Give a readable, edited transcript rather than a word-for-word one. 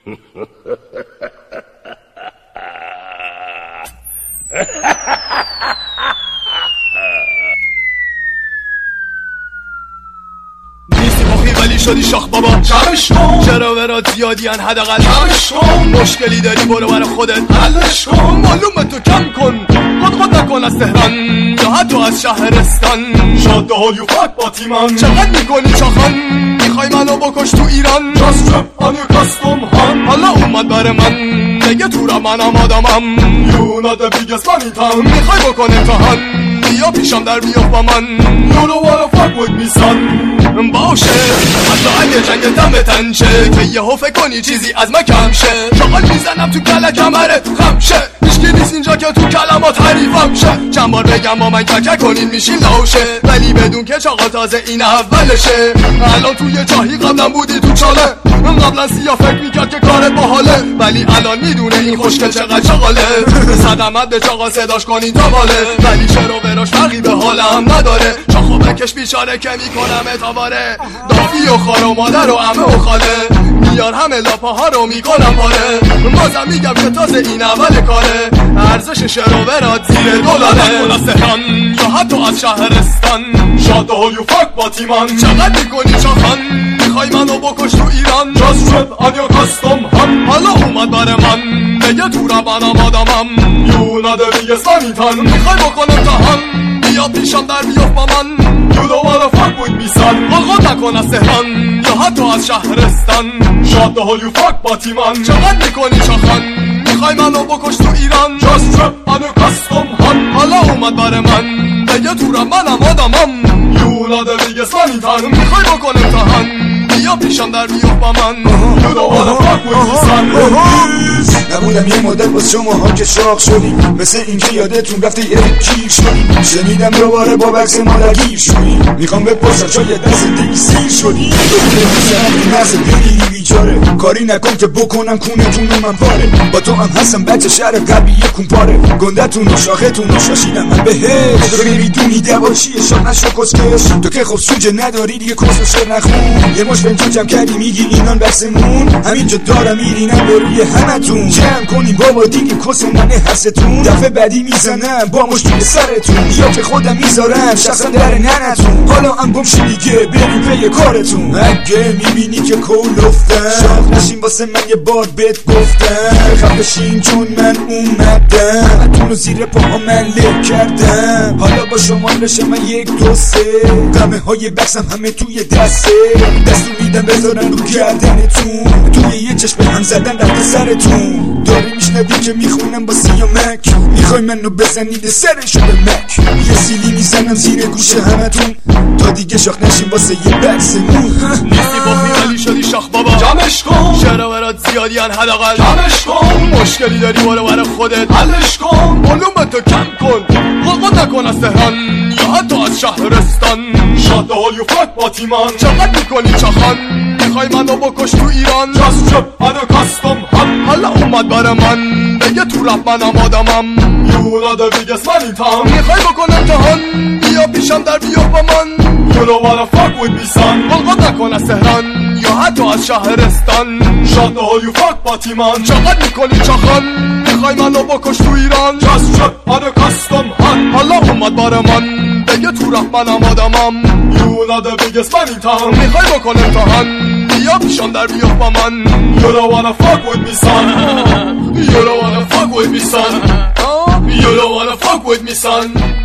ولی شدی شاخ بابا جمعش کن، چرا برات زیادیان حداقل جمعش کن، مشکلی داری برو برای خودت حلش کن، معلومه تو کم کن، خود نکن از تهران یا حتی از شهرستان، شاده های فک با تیمان چقدر میکنی چاخان، میخوای منو بکش تو ایران، جاست شب آنی کستم هم حالا اومد بر من نگه تو را منم آدمم، یوناد بیگست من ایتم میخوای بکن امتحان، بیا پیشم در بیاف با من، یونو وارا فک بود میسن باشه، حتی اگه جنگتم به تنشه که یهو فکر کنی چیزی از من کم شه، چاقال میزنم تو کله کمره خم شه، هیچکی نیست اینجا که تو کلمات حریفم شه، چند بار بگم با من ککه کنین میشین لاشه، ولی بدون که چاقال تازه این اولشه، الان توی جاهی قبلا بودی تو چاله، قبلا سیاه فکر میکرد که کارت باحاله، ولی الان میدونه این خوشگل چقدر چاقاله، صدمت به چاقال صداش کنین تا باله، ولی چرا براش فرقی به حالم نداره، چاخو بکش بیچاره که میکنم اتاباره، دافی و خار و مادر و عمه و خاله، میار همه لاپاها رو میکنم پاره، بازم میگم که تازه این اول کاره، ارزش شعر و برات زیر دلاره، از تهران یا حتی از شهرستان، شاده های فک با تیمان چقدر میکنی چاخان، میخوای منو بکش تو ایران، جاست شد آنیا کستم هم حالا اومد بر من بگه تو را منم آدمم، یوناد بیگست من ایتن میخوای بکن امتحان، بیا پیشم در بیاف با من، یونو وارا فک بود میسن، خود نکن از تهران یا حتی از شهرستان، شاده های فک با تیمان چقدر میکنی چاخان، میخوای منو بکش تو ایران، جاست شد آنیا کستم هم حالا اومد بر من بگه تو را منم آدمم، یوناد بیگست من ایتن میخوای بکن امتحان، بیا پیشم در بیاف با من، یونو وارا فک بود میسن. نبودم یه مدت باز شماها که شاق شدیم، مثل اینکه یادتون رفته یه کیر شدیم، شنیدم دوباره با بکس مادرگیر شدیم، میخوام بپرسم شاید در زندگی سیر شدیم، میزنم نزد بگیری بیچاره، کاری نکن که بکنم کونتون رو من پاره، با تو هم هستم بچه شهر قلبی یه کونپاره، گندتون و شاختون رو شاشیدم من بهش، تو نمیدونی دواشیه شاق نشو کسکش، تو که خب سوجه نداری دیگه کس و شعر نخون، یه مش بنجو جمع کردی میگی اینان بکسمون، همینجا دارم میرینم روی همتون، جمع کنیم بابا دیگه کس منه هستتون، دفعه بعدی میزنم با مش توی سرتون، یا که خودم میذارم شخصا در ننتون، حالا هم گمشی دیگه بریم پی کارتون، اگه میبینی که کول افتم شاق نشین واسه من یه بار بهت گفتم، خفشین چون من اومدم اتون رو زیر پاها من لب کردم، حالا با شما بشه من یک دو سه، قمه های بکسم همه توی دسته، دستو میدم بذارن رو گردنتون، توی یه چشم هم زدن رفت سرتون، داری میشنوی که میخونم با سیامک، میخوای منو بزنید سرشو به مک، یه سیلی میزنم زیر گوش همتون، تا دیگه شاخ نشین واسه یه بکسمون، نیستی با خیالی شدی شاخ بابا جمعش کن، چرا برات زیادیان حداقل جمعش کن، مشکلی داری برو برای خودت حلش کن، معلومه تو کم کن، خود نکن از تهران یا حتی از شهرستان، شاده های فک با تیمان چقدر میکنی چاخان، میخوای منو بکش تو ایران، جاست شد آنو کستم هم حالا اومد بر من بگه تو رپ منم آدمم، یوناد بیگست من ایتم میخوای بکن امتحان، بیا پیشم در بیاف با من، یونو وارا فک بود میسن، خود نکن از تهران یا حتی از شهرستان، شاده های فک با تیمان چقدر میکنی چاخان، میخوای منو بکش تو ایران، جاست شد آنو کستم هم حالا اومد بر من بگه تو رپ منم آدمم، یوناد بیگست من ایتم میخوای بکن امتحان، بیا پیشم در بیاف با من، you don't wanna fuck with me son, you don't wanna fuck with me son, you don't wanna fuck with me son.